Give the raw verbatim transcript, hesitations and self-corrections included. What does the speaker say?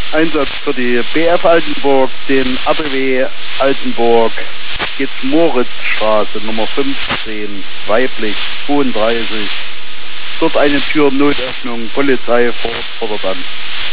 Einsatz für die B F Altenburg, den A B W Altenburg, Gitz-Moritz-Straße Nummer fünfzehn, weiblich zweiunddreißig. Dort eine Tür-Notöffnung, Polizei fordert an.